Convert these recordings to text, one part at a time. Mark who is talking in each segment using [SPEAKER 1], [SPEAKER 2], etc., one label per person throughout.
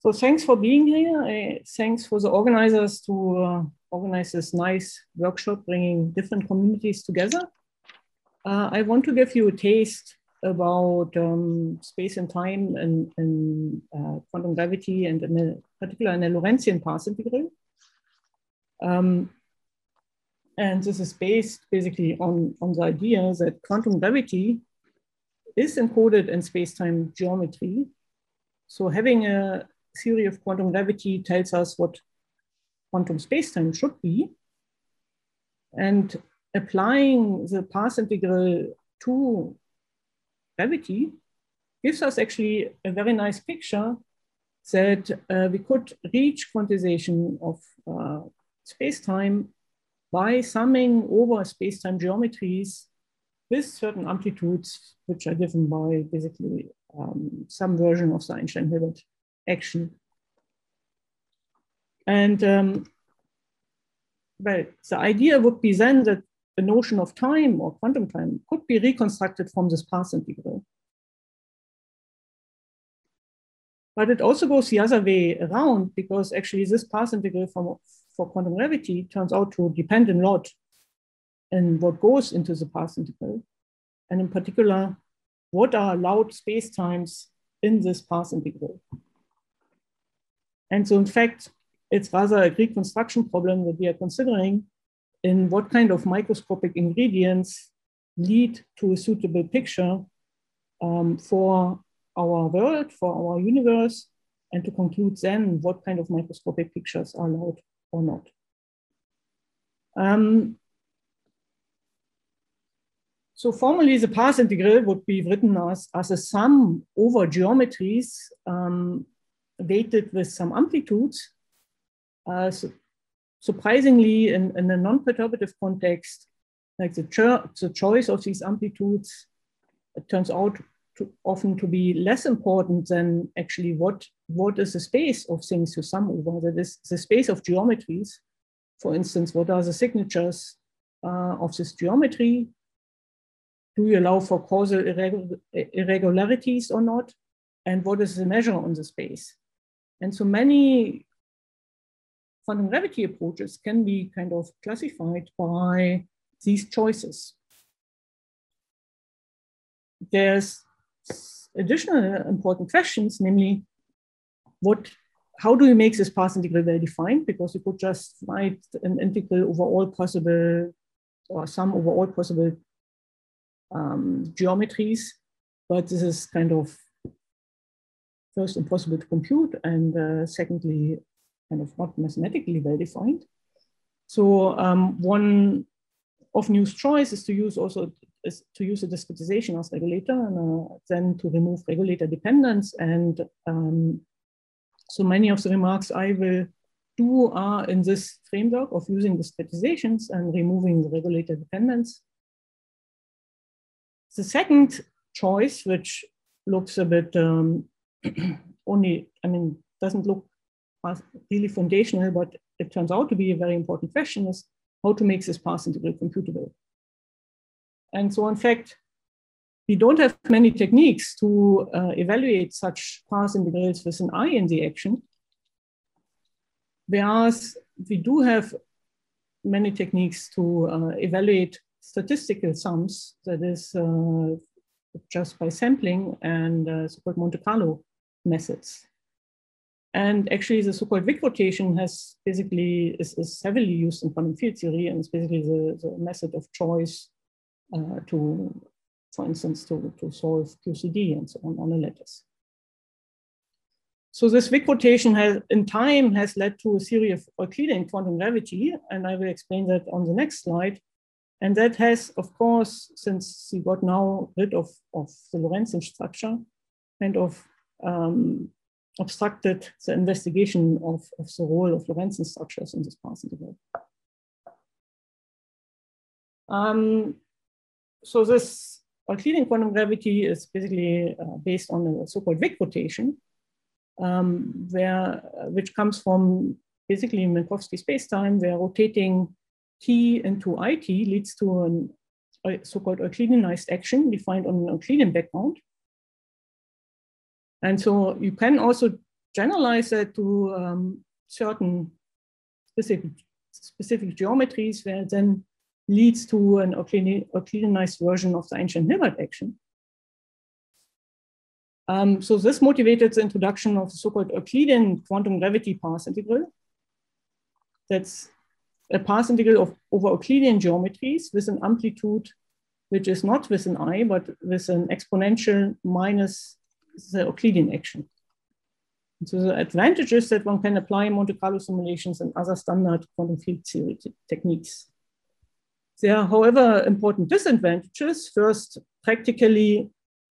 [SPEAKER 1] So thanks for being here. Thanks for the organizers to organize this nice workshop, bringing different communities together. I want to give you a taste about space and time and quantum gravity, and in particular in a Lorentzian path integral. And this is based basically on the idea that quantum gravity is encoded in space-time geometry. So having a theory of quantum gravity tells us what quantum space-time should be. And applying the path integral to gravity gives us actually a very nice picture that we could reach quantization of space-time by summing over space-time geometries with certain amplitudes, which are given by basically some version of the Einstein-Hilbert action. And well, the idea would be then that the notion of time or quantum time could be reconstructed from this path integral. But it also goes the other way around, because actually this path integral for quantum gravity turns out to depend a lot on what goes into the path integral, and in particular, what are allowed spacetimes in this path integral. And so in fact, it's rather a reconstruction problem that we are considering in what kind of microscopic ingredients lead to a suitable picture for our world, for our universe, and to conclude then what kind of microscopic pictures are allowed or not. So formally, the path integral would be written as a sum over geometries weighted with some amplitudes. So surprisingly, in a non-perturbative context, like the choice of these amplitudes, it turns out often to be less important than actually what is the space of things you sum over. That is the space of geometries. For instance, what are the signatures of this geometry? Do you allow for causal irregularities or not? And what is the measure on the space? And so many quantum gravity approaches can be kind of classified by these choices. There's additional important questions, namely, how do you make this path integral well defined? Because you could just write an integral over all possible, or sum over all possible geometries, but this is kind of first impossible to compute, and secondly, kind of not mathematically well defined. So one often used choice is to use a discretization as regulator, and then to remove regulator dependence. And so many of the remarks I will do are in this framework of using discretizations and removing the regulator dependence. The second choice, which looks a bit doesn't look really foundational, but it turns out to be a very important question, is how to make this path integral computable. And so in fact, we don't have many techniques to evaluate such path integrals with an I in the action, whereas we do have many techniques to evaluate statistical sums, that is just by sampling and so-called Monte Carlo methods. And actually the so-called Wick rotation is heavily used in quantum field theory, and it's basically the method of choice for instance, to solve QCD and so on a lattice. So this Wick rotation in time has led to a theory of Euclidean quantum gravity, and I will explain that on the next slide. And that has, of course, since we got now rid of the Lorentzian structure, kind of obstructed the investigation of the role of Lorentzian structures in this path integral. So this Euclidean quantum gravity is basically based on a so-called Wick rotation, which comes from basically Minkowski spacetime, where rotating T into IT leads to a so-called Euclideanized action defined on an Euclidean background. And so you can also generalize that to certain specific geometries, where it then leads to an Euclideanized version of the ancient Hilbert action. So this motivated the introduction of the so-called Euclidean quantum gravity path integral. That's a path integral over Euclidean geometries with an amplitude which is not with an I, but with an exponential minus the Euclidean action. And so the advantage is that one can apply Monte Carlo simulations and other standard quantum field theory techniques. There are, however, important disadvantages. First, practically,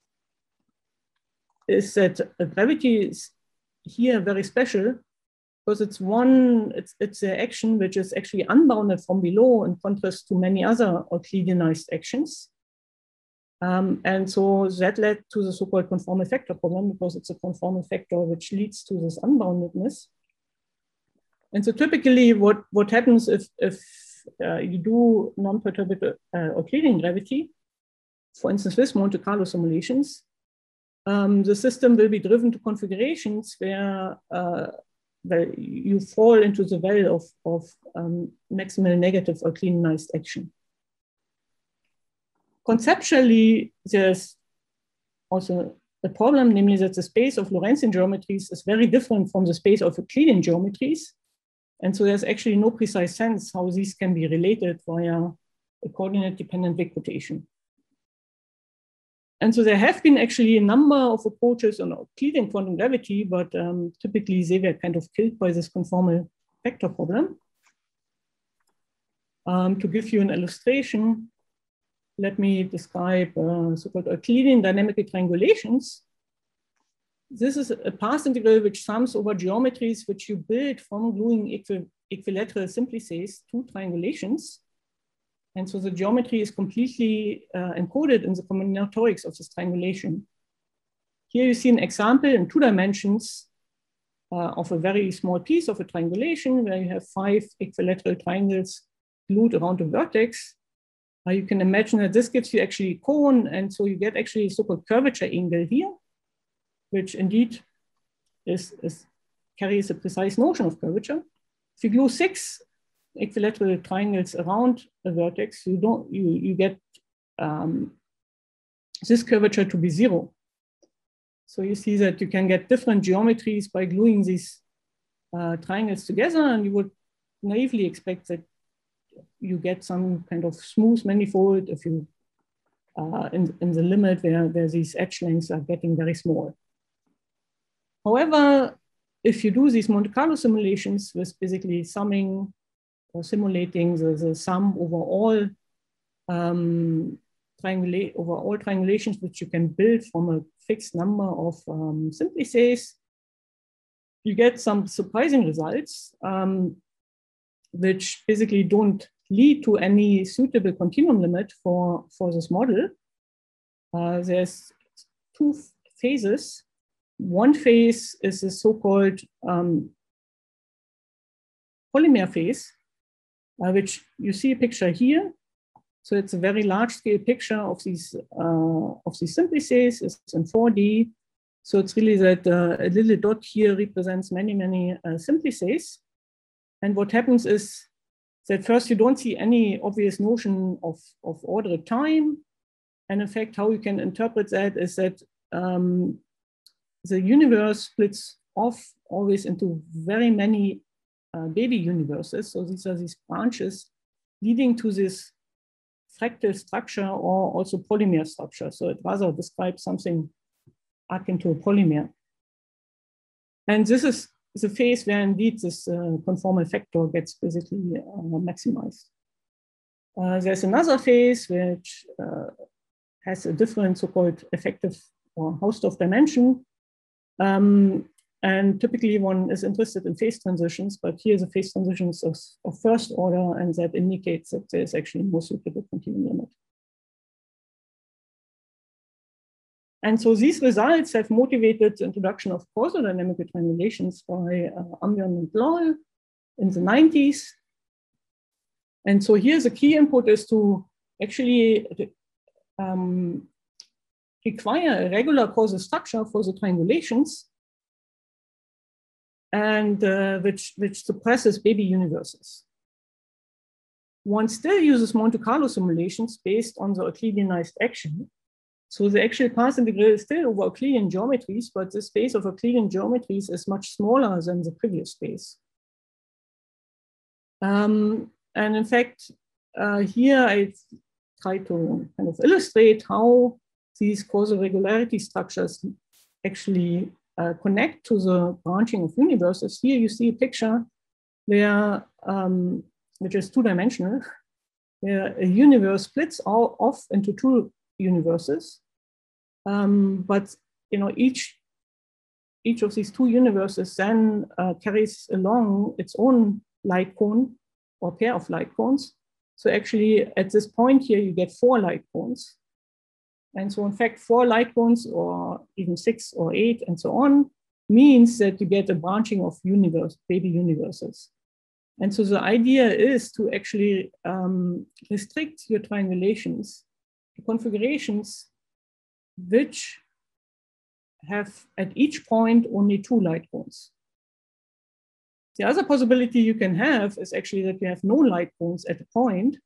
[SPEAKER 1] is that gravity is here very special because it's an action which is actually unbounded from below in contrast to many other Euclideanized actions. And so that led to the so-called conformal factor problem, because it's a conformal factor which leads to this unboundedness. And so typically what happens if you do non-perturbative Euclidean gravity, for instance, with Monte Carlo simulations, the system will be driven to configurations where you fall into the well of maximal negative Euclideanized action. Conceptually, there's also a problem, namely that the space of Lorentzian geometries is very different from the space of Euclidean geometries. And so there's actually no precise sense how these can be related via a coordinate-dependent Wick rotation. And so there have been actually a number of approaches on Euclidean quantum gravity, but typically they were kind of killed by this conformal factor problem. To give you an illustration, let me describe so-called Euclidean dynamical triangulations. This is a path integral which sums over geometries which you build from gluing equilateral simplices to triangulations. And so the geometry is completely encoded in the combinatorics of this triangulation. Here you see an example in 2 dimensions of a very small piece of a triangulation where you have 5 equilateral triangles glued around a vertex. You can imagine that this gives you actually a cone, and so you get actually a so-called curvature angle here, which indeed carries a precise notion of curvature. If you glue 6 equilateral triangles around a vertex, you get this curvature to be 0. So you see that you can get different geometries by gluing these triangles together, and you would naively expect that you get some kind of smooth manifold if you in the limit where these edge lengths are getting very small. However, if you do these Monte Carlo simulations with basically summing or simulating the sum over all triangulations which you can build from a fixed number of simplices, you get some surprising results, which basically don't lead to any suitable continuum limit for this model. There's 2 phases. One phase is the so-called polymer phase, which you see a picture here. So it's a very large-scale picture of these simplices. It's in 4D. So it's really that a little dot here represents many, many simplices. And what happens is that first you don't see any obvious notion of ordered time. And in fact, how you can interpret that is that the universe splits off always into very many baby universes. So these are these branches leading to this fractal structure or also polymer structure. So it rather describes something akin to a polymer. And this is the phase where indeed this conformal factor gets basically maximized. There's another phase which has a different so-called effective or Hausdorff dimension. And typically one is interested in phase transitions, but here the phase transitions of first order, and that indicates that there's actually no suitable continuum limit. And so these results have motivated the introduction of causal dynamical triangulations by Ambion and Lowell in the 90s. And so here the key input is to actually require a regular causal structure for the triangulations. and which suppresses baby universes. One still uses Monte Carlo simulations based on the Euclideanized action. So the actual path integral is still over Euclidean geometries, but the space of Euclidean geometries is much smaller than the previous space. And in fact, here I try to kind of illustrate how these causal regularity structures actually connect to the branching of universes. Here you see a picture where, which is two-dimensional, where a universe splits all off into two universes. But each of these two universes then carries along its own light cone or pair of light cones. So actually at this point here, you get 4 light cones. And so in fact, 4 light cones or even 6 or 8 and so on means that you get a branching of baby universes. And so the idea is to actually restrict your triangulations to configurations which have at each point only 2 light cones. The other possibility you can have is actually that you have no light cones at a point.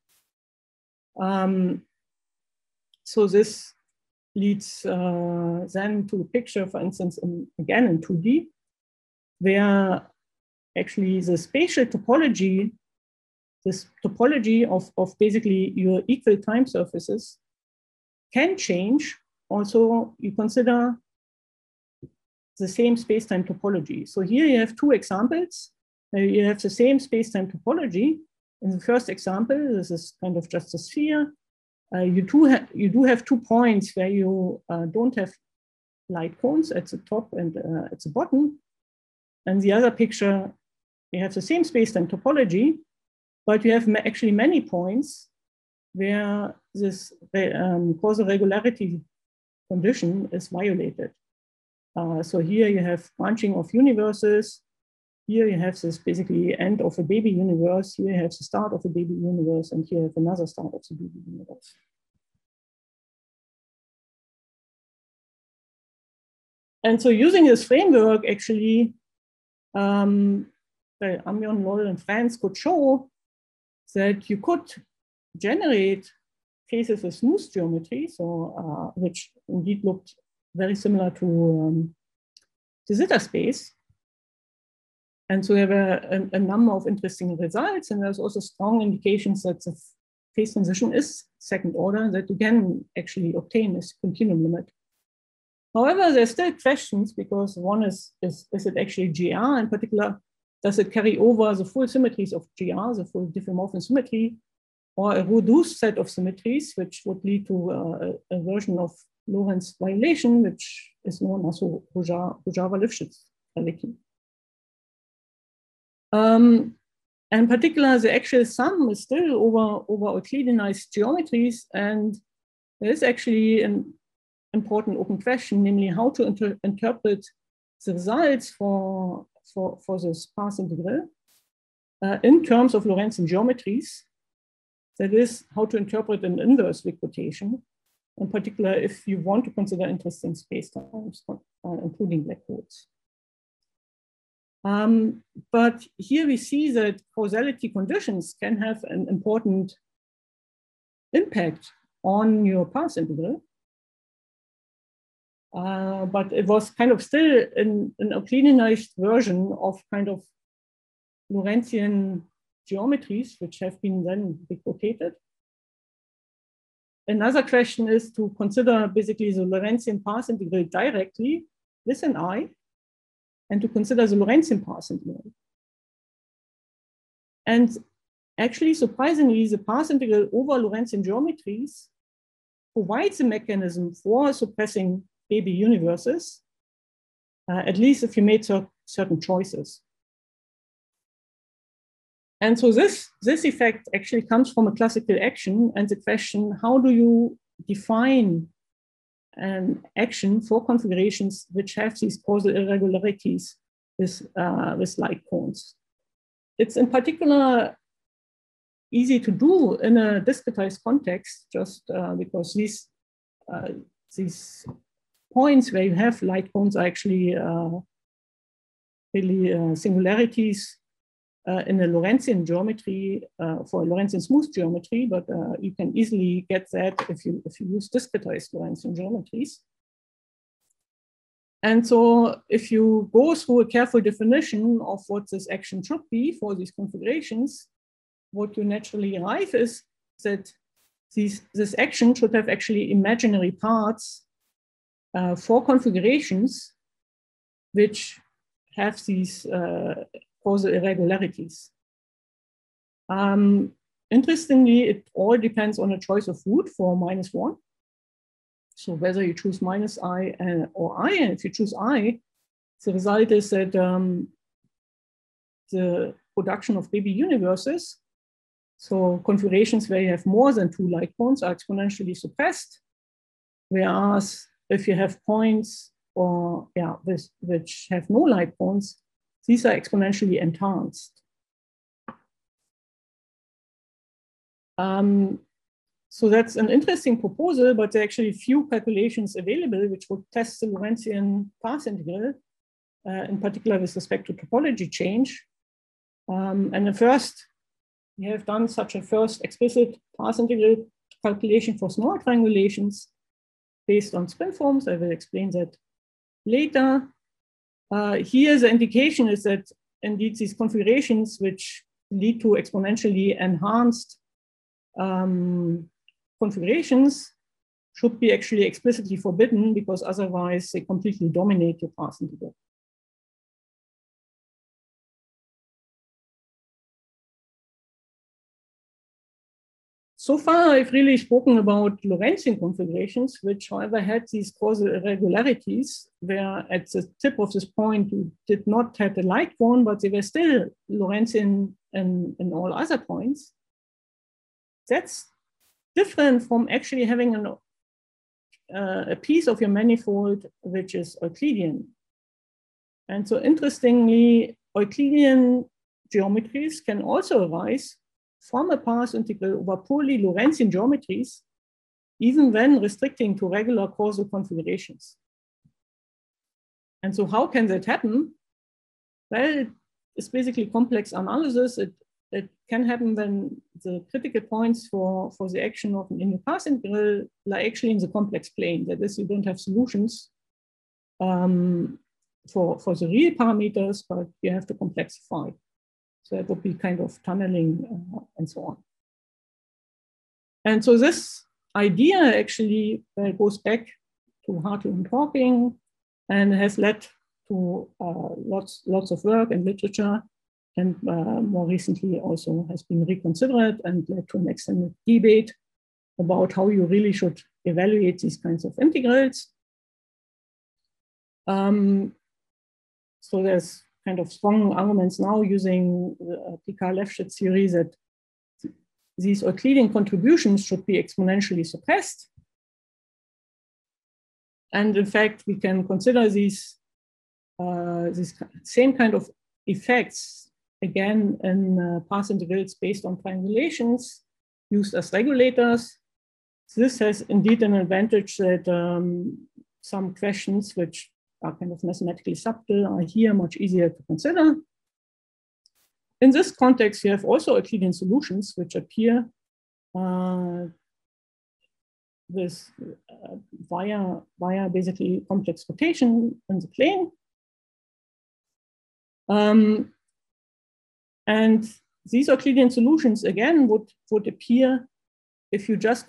[SPEAKER 1] So this leads then to a picture, for instance, again in 2D, where actually the spatial topology, this topology of basically your equal time surfaces can change. Also, you consider the same space-time topology. So here you have 2 examples. You have the same space-time topology. In the first example, this is kind of just a sphere. You do have 2 points where you don't have light cones at the top and at the bottom. And the other picture, you have the same space-time topology, but you have actually many points where this causal regularity condition is violated. So here you have branching of universes. Here you have this basically end of a baby universe. Here you have the start of a baby universe, and here you have another start of the baby universe. And so using this framework, actually, Amion, Loll, and Franz could show that you could generate cases with smooth geometry, so which indeed looked very similar to the zeta space. And so we have a number of interesting results, and there's also strong indications that the phase transition is second order, that you can actually obtain this continuum limit. However, there's still questions, because one is it actually GR? In particular, does it carry over the full symmetries of GR, the full diffeomorphism symmetry, or a reduced set of symmetries, which would lead to a version of Lorentz violation, which is known as Rojava-Lifshitz fallacy. In particular, the actual sum is still over Euclideanized geometries, and there is actually an important open question, namely how to interpret the results for this path integral in terms of Lorentzian geometries. That is, how to interpret an inverse Wick rotation, in particular if you want to consider interesting spacetimes, including black holes. But here we see that causality conditions can have an important impact on your path integral. But it was kind of still an Euclideanized version of kind of Lorentzian geometries, which have been then rotated. Another question is to consider basically the Lorentzian path integral directly with an eye, and to consider the Lorentzian path integral. And actually, surprisingly, the path integral over Lorentzian geometries provides a mechanism for suppressing baby universes, at least if you made certain choices. And so this effect actually comes from a classical action, and the question, how do you define an action for configurations which have these causal irregularities with light cones? It's in particular easy to do in a discretized context, just because these points where you have light cones are actually really singularities in a Lorentzian geometry for a Lorentzian smooth geometry, but you can easily get that if you use discretized Lorentzian geometries. And so if you go through a careful definition of what this action should be for these configurations, what you naturally arrive is that this action should have actually imaginary parts for configurations which have these causal irregularities. Interestingly, it all depends on a choice of root for -1. So whether you choose -I or I, and if you choose I, the result is that the production of baby universes, so configurations where you have more than 2 light bones, are exponentially suppressed. Whereas if you have points which have no light bones, these are exponentially enhanced. So that's an interesting proposal, but there are actually few calculations available which would test the Lorentzian path integral, in particular with respect to topology change. And the first, we have done such a first explicit path integral calculation for small triangulations based on spin forms. I will explain that later. Here the indication is that indeed these configurations which lead to exponentially enhanced configurations should be actually explicitly forbidden, because otherwise they completely dominate your path integral. So far, I've really spoken about Lorentzian configurations, which, however, had these causal irregularities, where at the tip of this point you did not have a light bone, but they were still Lorentzian in all other points. That's different from actually having a piece of your manifold which is Euclidean. And so interestingly, Euclidean geometries can also arise from a path integral over purely Lorentzian geometries, even when restricting to regular causal configurations. And so how can that happen? Well, it's basically complex analysis. It can happen when the critical points for the action of an inner path integral are actually in the complex plane. That is, you don't have solutions for the real parameters, but you have to complexify. So that would be kind of tunneling and so on. And so this idea actually goes back to Hartle and Hawking and has led to lots of work and literature, and more recently also has been reconsidered and led to an extended debate about how you really should evaluate these kinds of integrals. So there's kind of strong arguments now using the Picard-Lefschetz theory that these Euclidean contributions should be exponentially suppressed. And in fact, we can consider these same kind of effects again in path integrals based on triangulations used as regulators. So this has indeed an advantage that some questions which are kind of mathematically subtle are here much easier to consider. In this context, you have also Euclidean solutions which appear with via basically complex rotation in the plane. And these Euclidean solutions again would appear if you just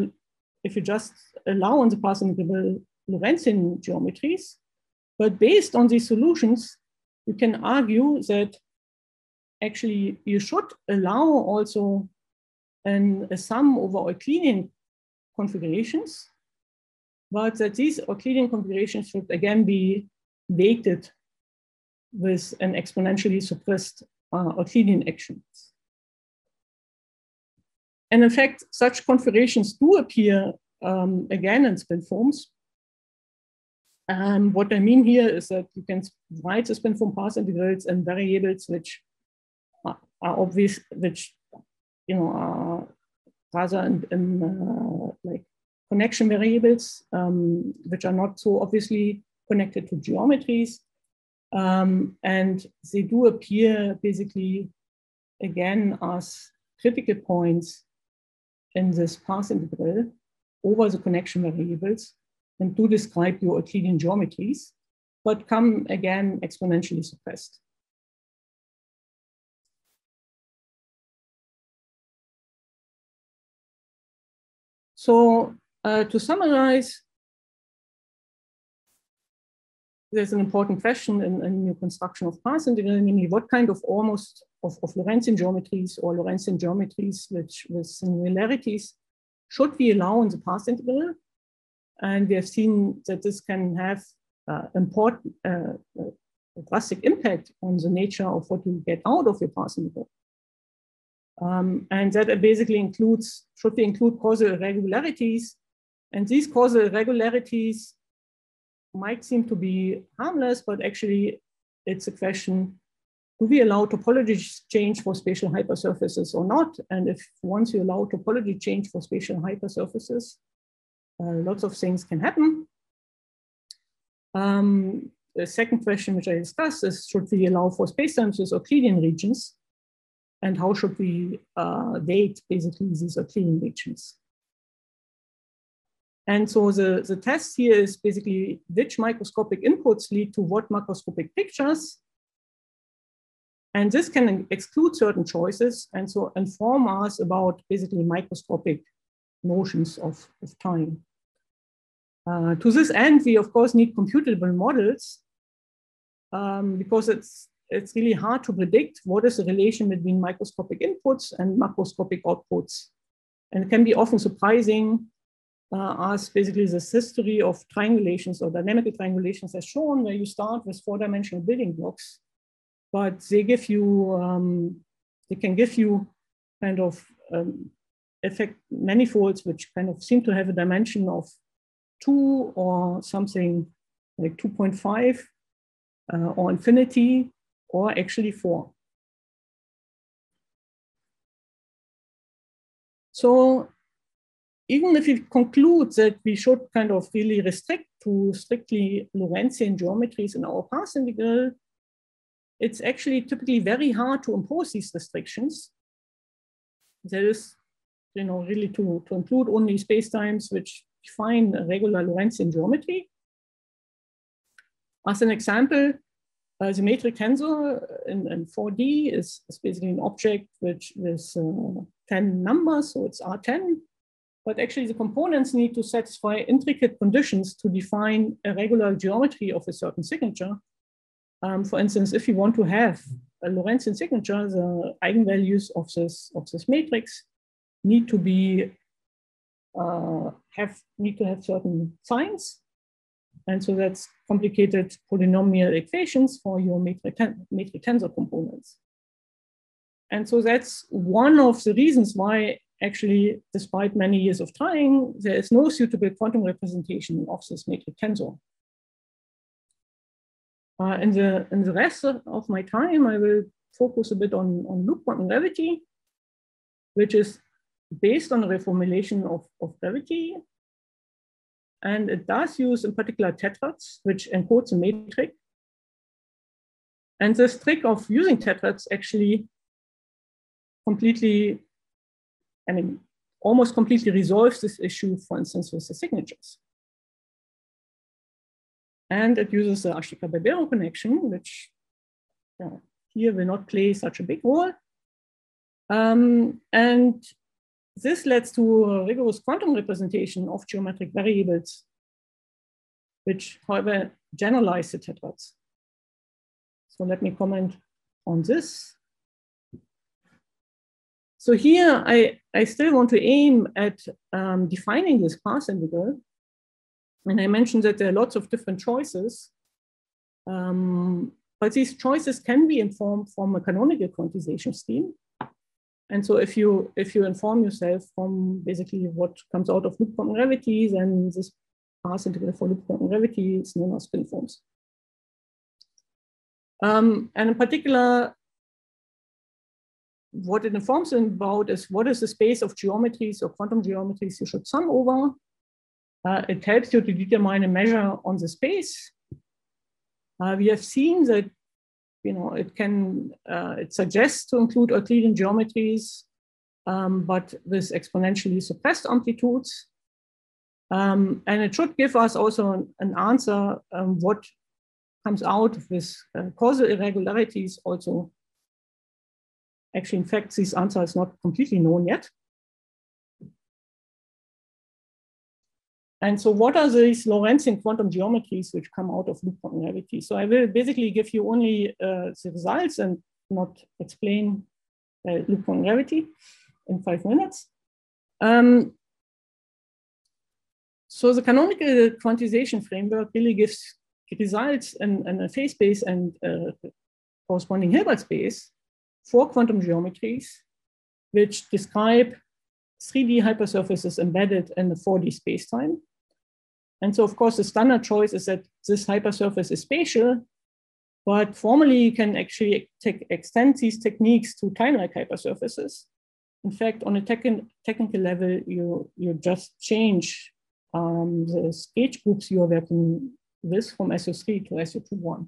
[SPEAKER 1] allow on the path integral Lorentzian geometries. But based on these solutions, you can argue that actually you should allow also a sum over Euclidean configurations, but that these Euclidean configurations should again be weighted with an exponentially suppressed Euclidean actions. And in fact, such configurations do appear again in spin forms. What I mean here is that you can write the spin form path integrals and variables which are obvious, which are rather in like connection variables, which are not so obviously connected to geometries. And they do appear basically again as critical points in this path integral over the connection variables and do describe your Euclidean geometries, but come again exponentially suppressed. So to summarize, there's an important question in your construction of path integral, namely what kind of almost of Lorentzian geometries or Lorentzian geometries with similarities should we allow in the path integral? And we have seen that this can have important drastic impact on the nature of what you get out of your path integral. And that basically includes, should we include causal irregularities? And these causal irregularities might seem to be harmless, but actually it's a question, do we allow topology change for spatial hypersurfaces or not? And if once you allow topology change for spatial hypersurfaces, lots of things can happen. The second question, which I discussed, is should we allow for spacetimes with Euclidean regions? And how should we weight basically these Euclidean regions? And so the test here is basically which microscopic inputs lead to what macroscopic pictures. And this can exclude certain choices and so inform us about basically microscopic notions of time. To this end, we of course need computable models because it's really hard to predict what is the relation between microscopic inputs and macroscopic outputs. And it can be often surprising as basically this history of triangulations or dynamical triangulations has shown, where you start with 4-dimensional building blocks, but they give you, they can give you kind of effect manifolds which kind of seem to have a dimension of 2 or something like 2.5 or infinity, or actually 4. So even if we conclude that we should kind of really restrict to strictly Lorentzian geometries in our path integral, it's actually typically very hard to impose these restrictions. There is, really to include only spacetimes which define a regular Lorentzian geometry. As an example, the metric tensor in 4D is basically an object which is 10 numbers, so it's R10. But actually the components need to satisfy intricate conditions to define a regular geometry of a certain signature. For instance, if you want to have a Lorentzian signature, the eigenvalues of this matrix need to be have certain signs. And so that's complicated polynomial equations for your metric tensor components. And so that's one of the reasons why actually, despite many years of trying, there is no suitable quantum representation of this metric tensor. In the rest of my time, I will focus a bit on loop quantum gravity, which is based on a reformulation of gravity. And it does use in particular tetrads, which encodes a matrix. And this trick of using tetrads actually completely, almost completely resolves this issue, for instance, with the signatures. And it uses the Ashika-Barbero connection, which here will not play such a big role. And this leads to a rigorous quantum representation of geometric variables, which, however, generalize the tetrads. So let me comment on this. So here, I still want to aim at defining this path integral. And I mentioned that there are lots of different choices. But these choices can be informed from a canonical quantization scheme. And so if you inform yourself from basically what comes out of loop quantum gravity, then this path integral for loop quantum gravity is known as spin forms. And in particular, what it informs about is what is the space of geometries or quantum geometries you should sum over. It helps you to determine a measure on the space. We have seen that it suggests to include Euclidean geometries, but with exponentially suppressed amplitudes. And it should give us also an answer what comes out with causal irregularities also. Actually, in fact, this answer is not completely known yet. And so what are these Lorentzian quantum geometries which come out of loop quantum gravity? So I will basically give you only the results and not explain loop quantum gravity in 5 minutes. So the canonical quantization framework really gives results in a phase space and corresponding Hilbert space for quantum geometries, which describe 3D hypersurfaces embedded in the 4D spacetime. And so, of course, the standard choice is that this hypersurface is spatial, but formally you can actually extend these techniques to time-like hypersurfaces. In fact, on a technical level, you just change the gauge groups you are working with from SO3 to SO21.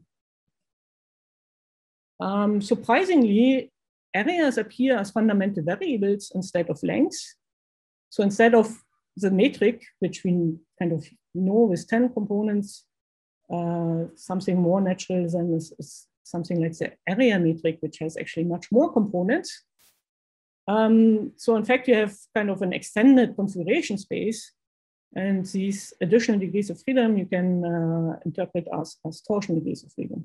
[SPEAKER 1] Surprisingly, areas appear as fundamental variables instead of lengths. So instead of the metric, which we kind of know with 10 components, something more natural than is something like the area metric, which has actually much more components. So in fact, you have kind of an extended configuration space, and these additional degrees of freedom you can interpret as torsion degrees of freedom.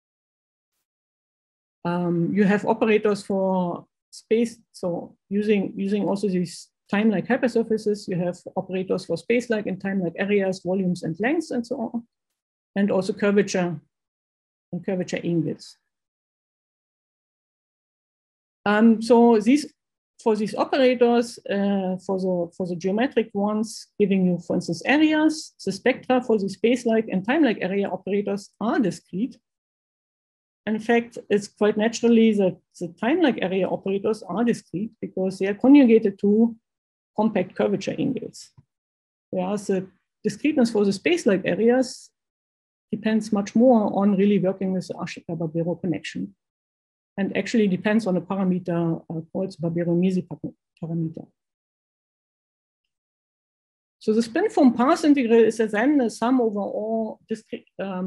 [SPEAKER 1] You have operators for space. So using also these time-like hypersurfaces, you have operators for space-like and time-like areas, volumes and lengths and so on, and also curvature and curvature angles. So for these operators, for the geometric ones, giving you, for instance, areas, the spectra for the space-like and time-like area operators are discrete. In fact, it's quite naturally that the time-like area operators are discrete because they are conjugated to compact curvature angles. Whereas the discreteness for the space-like areas depends much more on really working with the Ashika-Barbero connection, and actually depends on a parameter called the Barbero-Misi parameter. So the spin-form path integral is then the sum over all discrete,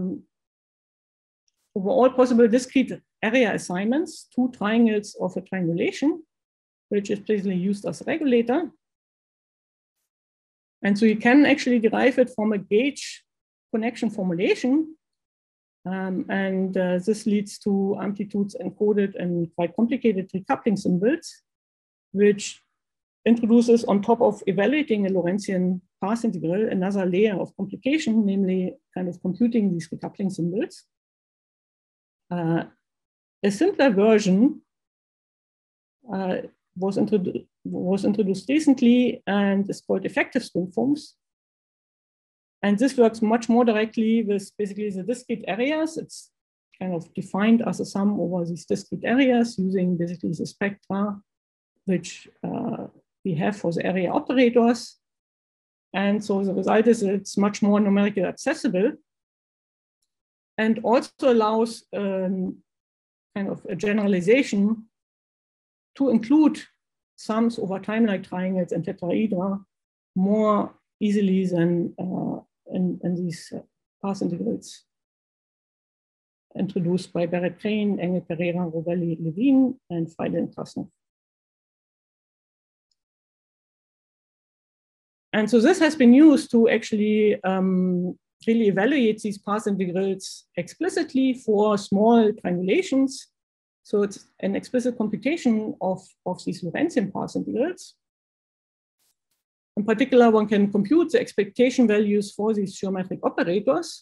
[SPEAKER 1] over all possible discrete area assignments, 2 triangles of a triangulation, which is basically used as a regulator. And so you can actually derive it from a gauge connection formulation. This leads to amplitudes encoded in quite complicated recoupling symbols, which introduces, on top of evaluating a Lorentzian path integral, another layer of complication, namely kind of computing these recoupling symbols. A simpler version was introduced recently and is called effective spin forms. And this works much more directly with basically the discrete areas. It's kind of defined as a sum over these discrete areas using basically the spectra, which we have for the area operators. And so the result is it's much more numerically accessible, and also allows kind of a generalization to include sums over time-like triangles and tetrahedra more easily than in these path integrals introduced by Barrett-Crane, Engel, Pereira, Rovelli, Levine, and Freidel and Krasnov. And so this has been used to actually really evaluate these path integrals explicitly for small triangulations. So it's an explicit computation of these Lorentzian path integrals. In particular, one can compute the expectation values for these geometric operators.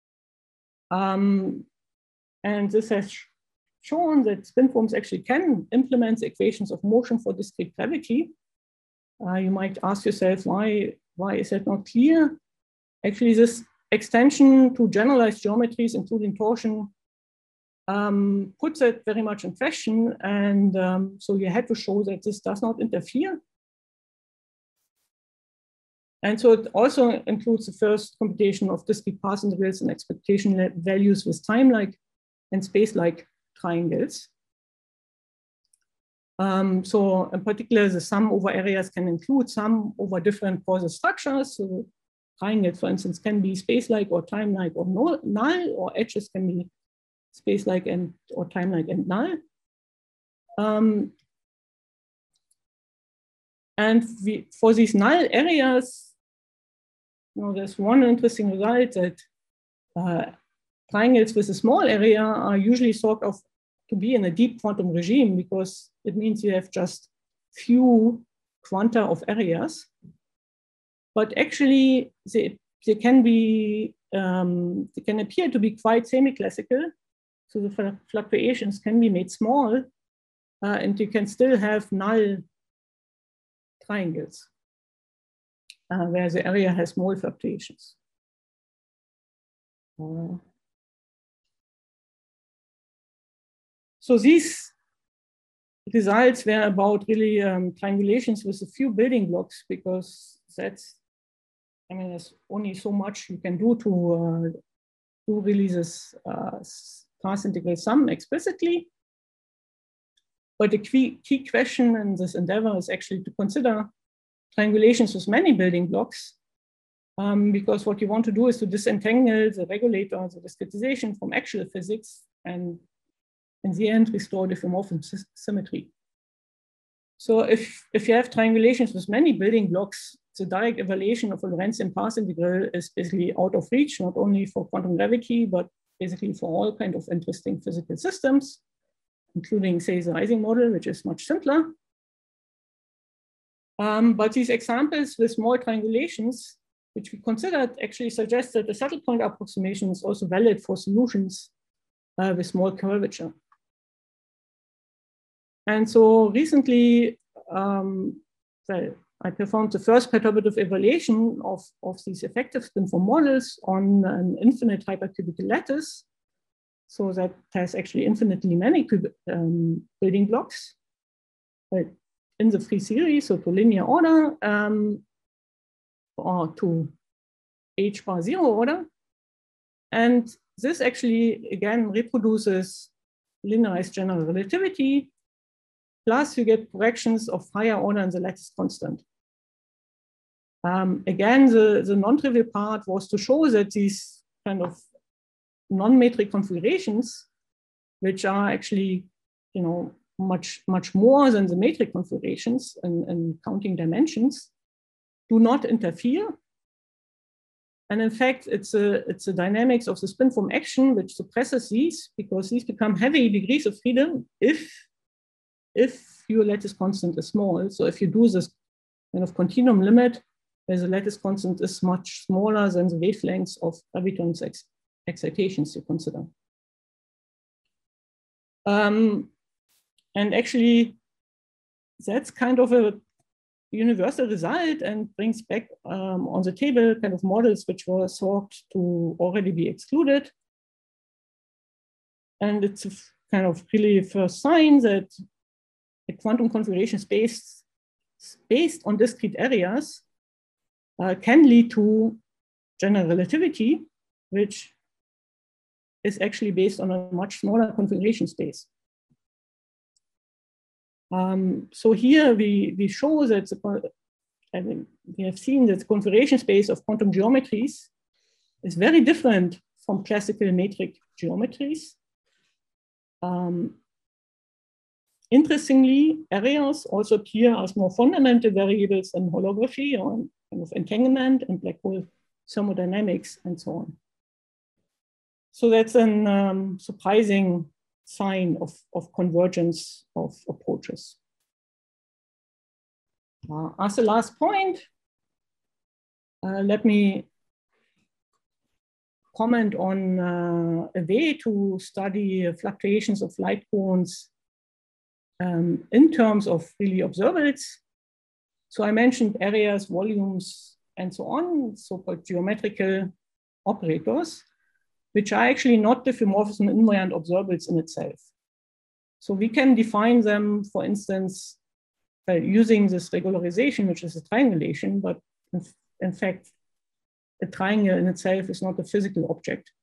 [SPEAKER 1] And this has shown that spin forms actually can implement the equations of motion for discrete gravity. You might ask yourself, why is that not clear? Actually, this extension to generalized geometries, including torsion, puts it very much in question. And so you had to show that this does not interfere And so it also includes the first computation of discrete path integrals and expectation values with time-like and space-like triangles. So in particular, the sum over areas can include sum over different causal structures. So triangles, for instance, can be space-like or time-like or null, or edges can be space-like and or time-like and null. And for these null areas, there's one interesting result that triangles with a small area are usually thought of to be in a deep quantum regime, because it means you have just few quanta of areas. But actually, they can be they can appear to be quite semi-classical. So the fluctuations can be made small, and you can still have null triangles where the area has small fluctuations. So these results were about really triangulations with a few building blocks, because that's, I mean, there's only so much you can do to do really this path integral sum explicitly. But the key question in this endeavor is actually to consider triangulations with many building blocks, because what you want to do is to disentangle the regulator, the discretization from actual physics, and in the end, restore diffeomorphism symmetry. So if you have triangulations with many building blocks, the direct evaluation of a Lorentzian path integral is basically out of reach, not only for quantum gravity, but basically for all kinds of interesting physical systems, including, say, the Ising model, which is much simpler. But these examples with small triangulations, which we considered, actually suggest that the subtle point approximation is also valid for solutions with small curvature. And so recently, well, I performed the first perturbative evaluation of these effective spin-form models on an infinite hypercubical lattice. So that has actually infinitely many building blocks in the free series, so to linear order, or to h bar 0 order. And this actually, again, reproduces linearized general relativity. Plus, you get corrections of higher order in the lattice constant. Again, the non-trivial part was to show that these kind of non-metric configurations, which are actually, much more than the metric configurations in counting dimensions, do not interfere. And in fact, it's a dynamics of the spin-form action which suppresses these, because these become heavy degrees of freedom if your lattice constant is small. So if you do this kind of continuum limit, where the lattice constant is much smaller than the wavelengths of gravitons excitations you consider. And actually, that's kind of a universal result and brings back on the table kind of models which were thought to already be excluded. And it's a kind of really first sign that a quantum configuration space based on discrete areas can lead to general relativity, which is actually based on a much smaller configuration space. So here we show that we have seen that the configuration space of quantum geometries is very different from classical metric geometries. Interestingly, areas also appear as more fundamental variables in holography or kind of entanglement and black hole thermodynamics and so on. So that's a surprising sign of convergence of approaches. As the last point, let me comment on a way to study fluctuations of light cones in terms of really observables. So I mentioned areas, volumes, and so on, so-called geometrical operators, which are actually not diffeomorphism invariant observables in itself. So we can define them, for instance, using this regularization, which is a triangulation, but in fact, a triangle in itself is not a physical object.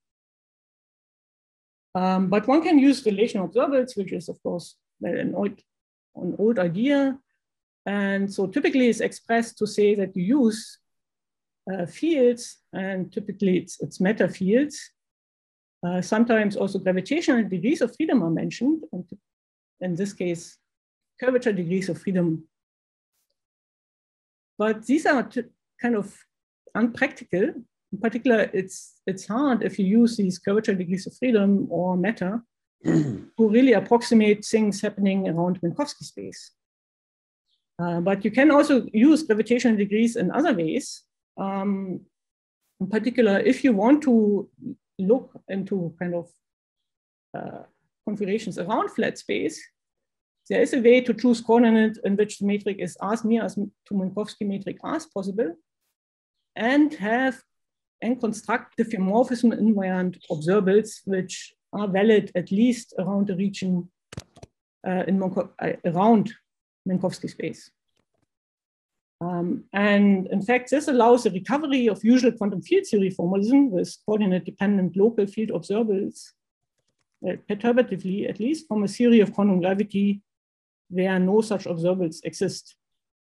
[SPEAKER 1] But one can use relational observables, which is, of course, an old idea. And so typically it's expressed to say that you use fields, and typically it's matter fields. Sometimes also gravitational degrees of freedom are mentioned, and in this case, curvature degrees of freedom. But these are kind of unpractical. In particular, it's hard if you use these curvature degrees of freedom or matter to really approximate things happening around Minkowski space. But you can also use gravitational degrees in other ways. In particular, if you want to look into kind of configurations around flat space, there is a way to choose coordinate in which the metric is as near as to Minkowski metric as possible, and construct diffeomorphism invariant observables which are valid at least around the region around Minkowski space. And in fact, this allows the recovery of usual quantum field theory formalism with coordinate-dependent local field observables, perturbatively at least, from a theory of quantum gravity where no such observables exist.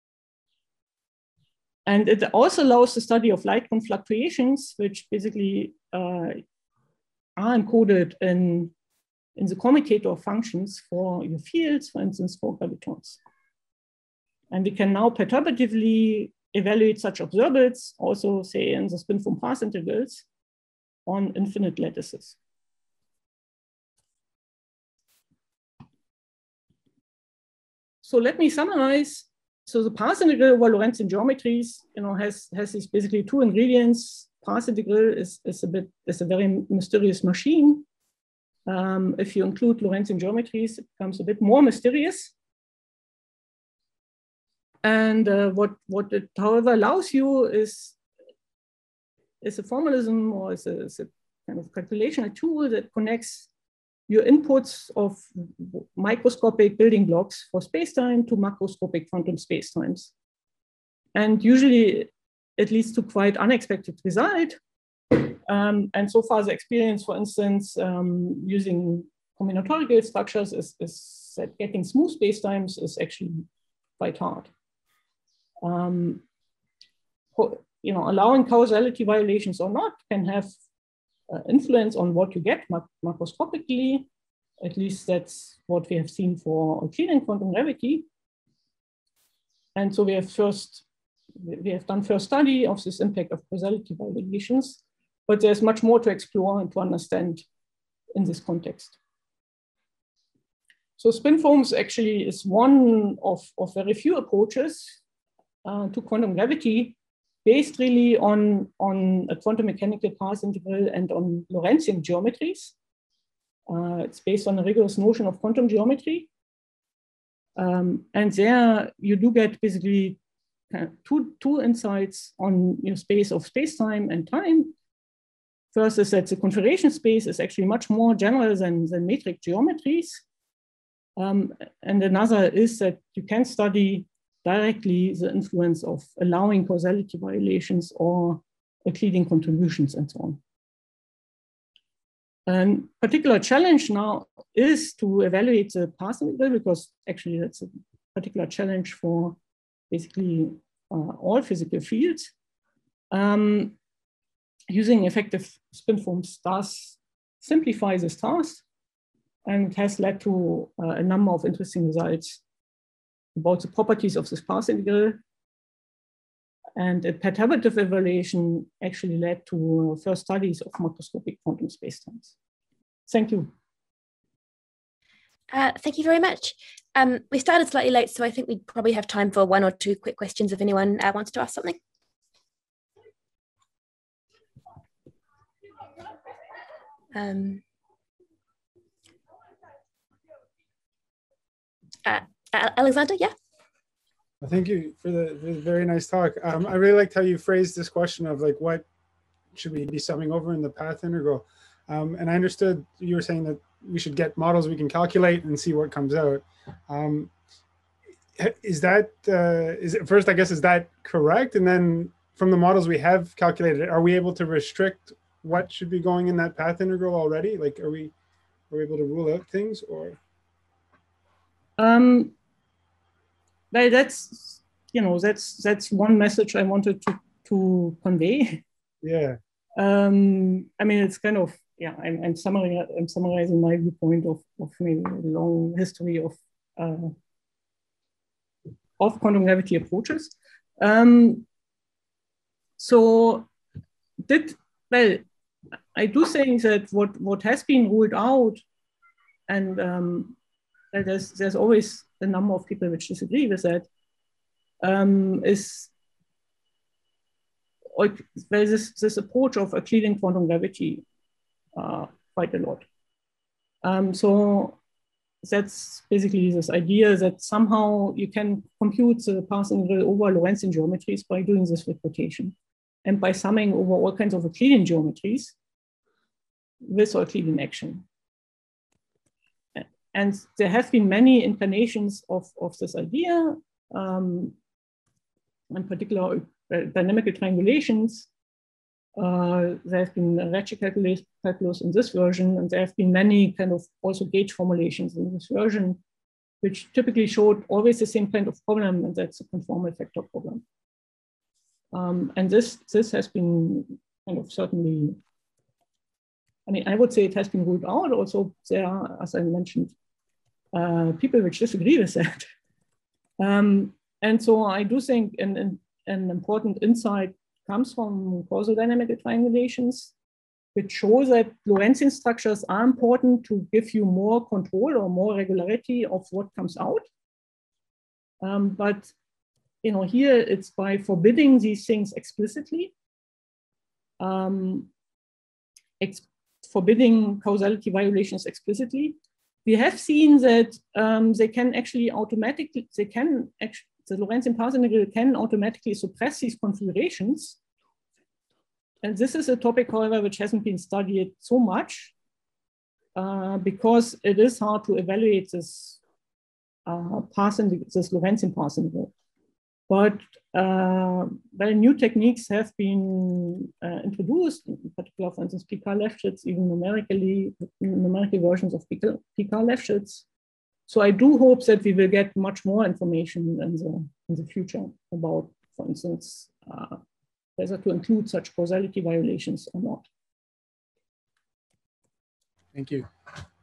[SPEAKER 1] And it also allows the study of light cone fluctuations, which basically are encoded in the commutator functions for your fields, for instance, for gravitons. And we can now perturbatively evaluate such observables, also say in the spin-form path integrals, on infinite lattices. So let me summarize. So the path integral over Lorentzian geometries, has these basically two ingredients. Path integral is a very mysterious machine. If you include Lorentzian geometries, it becomes a bit more mysterious. And what it, however, allows you is a formalism, or is a kind of calculational tool that connects your inputs of microscopic building blocks for spacetime to macroscopic quantum spacetimes. And usually it leads to quite unexpected result. And so far the experience, for instance, using combinatorial structures is that getting smooth spacetimes is actually quite hard. Allowing causality violations or not can have influence on what you get macroscopically. At least that's what we have seen for Euclidean quantum gravity. And so we have done first study of this impact of causality violations, but there's much more to explore and to understand in this context. So spin forms actually is one of very few approaches to quantum gravity, based really on a quantum mechanical path integral and on Lorentzian geometries. It's based on a rigorous notion of quantum geometry. And there you do get basically two insights on your space of space-time and time. First is that the configuration space is actually much more general than metric geometries. And another is that you can study directly the influence of allowing causality violations or Euclidean contributions and so on. And particular challenge now is to evaluate the path integral, because actually that's a particular challenge for basically all physical fields. Using effective spin forms does simplify this task, and it has led to a number of interesting results about the properties of this path integral. And a perturbative evaluation actually led to first studies of macroscopic quantum spacetimes. Thank you.
[SPEAKER 2] Thank you very much. We started slightly late, so I think we probably have time for one or two quick questions if anyone wants to ask something. Alexander, yeah?
[SPEAKER 3] Thank you for the very nice talk. I really liked how you phrased this question of like, what should we be summing over in the path integral? And I understood you were saying that we should get models we can calculate and see what comes out. Is that, first, I guess, is that correct? And then from the models we have calculated, are we able to restrict what should be going in that path integral already? Like, are we able to rule out things, or?
[SPEAKER 1] Well, that's, you know, that's one message I wanted to convey.
[SPEAKER 3] Yeah.
[SPEAKER 1] I mean, it's kind of, yeah, I'm summarizing my viewpoint of maybe a long history of quantum gravity approaches. So well, I do think that what has been ruled out, and there's always a number of people which disagree with that, is this approach of Euclidean quantum gravity quite a lot. So that's basically this idea that somehow you can compute the path integral over Lorentzian geometries by doing this with rotation, and by summing over all kinds of Euclidean geometries with Euclidean action. And there have been many incarnations of this idea, in particular dynamical triangulations. There have been Ricci calculus in this version, and there have been many kind of also gauge formulations in this version, which typically showed always the same kind of problem, and that's a conformal factor problem. And this has been kind of certainly, I mean, I would say it has been ruled out. Also, there are, as I mentioned, people which disagree with that. And so I do think an important insight comes from causal dynamical triangulations, which show that Lorentzian structures are important to give you more control or more regularity of what comes out. But you know, here it's by forbidding these things explicitly, forbidding causality violations explicitly. We have seen that they can actually automatically, the Lorentzian path integral can automatically suppress these configurations. And this is a topic, however, which hasn't been studied so much because it is hard to evaluate this this Lorentzian path integral. But well, new techniques have been introduced, in particular, for instance, Picard-Lefschetz, even numerical versions of Picard-Lefschetz. So I do hope that we will get much more information in the future about, for instance, whether to include such causality violations or not.
[SPEAKER 3] Thank you.